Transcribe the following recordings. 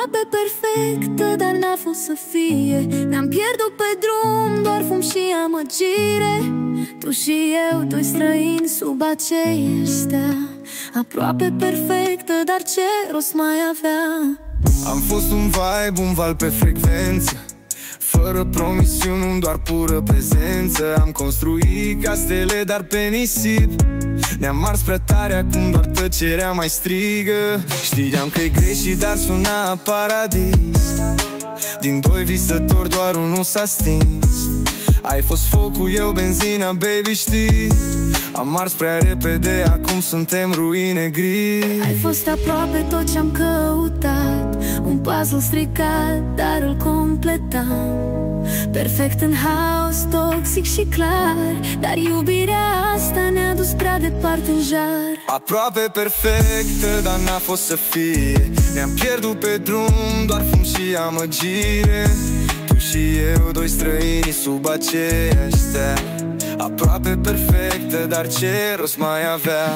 Aproape perfectă, dar n-a fost să fie. Ne-am pierdut pe drum, doar fum și amăgire. Tu și eu, doi străini sub aceeași stea. Aproape perfectă, dar ce rost mai avea? Am fost un vibe, un val pe frecvență, fără promisiuni, doar pură prezență. Am construit castele, dar pe nisip. Ne-am ars prea tare, acum doar tăcerea mai strigă. Știam că-i greșit, dar suna paradis. Din doi visători doar unul s-a stins. Ai fost focul, eu benzina, baby, știi. Am ars prea repede, acum suntem ruine gri. Ai fost aproape tot ce-am căutat, un puzzle stricat, dar îl completam. Perfect în haos, toxic și clar, dar iubirea asta ne-a dus prea departe în jar. Aproape perfectă, dar n-a fost să fie. Ne-am pierdut pe drum, doar fum și amăgire. Tu și eu, doi străini sub aceeași stea. Aproape perfectă, dar ce rost mai avea?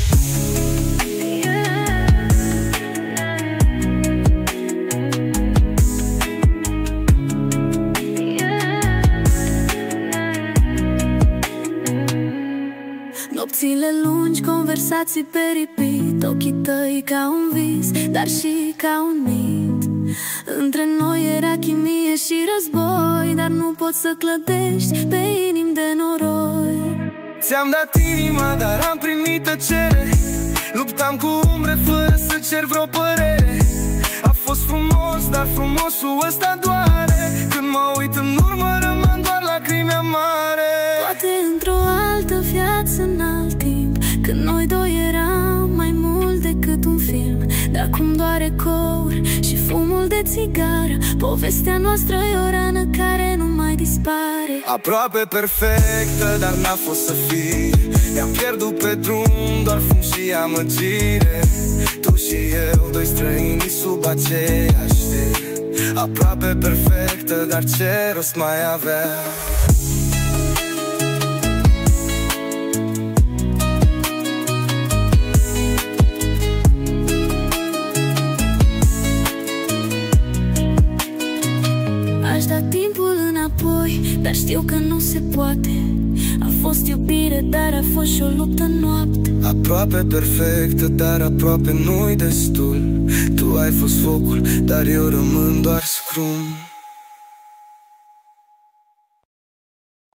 Nopțile lungi, conversații pe repeat, ochii tăi ca un vis, dar și ca un mit. Între noi era chimie și război, dar nu poți să clădești pe inimi de noroi. Ți-am dat inima, dar am primit tăcere. Luptam cu umbre fără să cer vreo părere. A fost frumos, dar frumosul ăsta doare. Când mă uit în urmă, rămân doar lacrimi amare. Poate într-o altă viață, în alt timp, când noi doi eram mai mult decât un film. Dar acum doar ecouri și fumul de țigară. Povestea noastră e o rană care nu mai dispare. Aproape perfectă, dar n-a fost să fie. Ne-am pierdut pe drum, doar fum și amăgire. Tu și eu, doi străini sub aceeași stea. Aproape perfectă, dar ce rost mai avea? Aș da timpul înapoi, dar știu că nu se poate. A fost iubire, dar a fost și o luptă în noapte. Aproape perfectă, dar aproape nu-i destul. Tu ai fost focul, dar eu rămân doar scrum.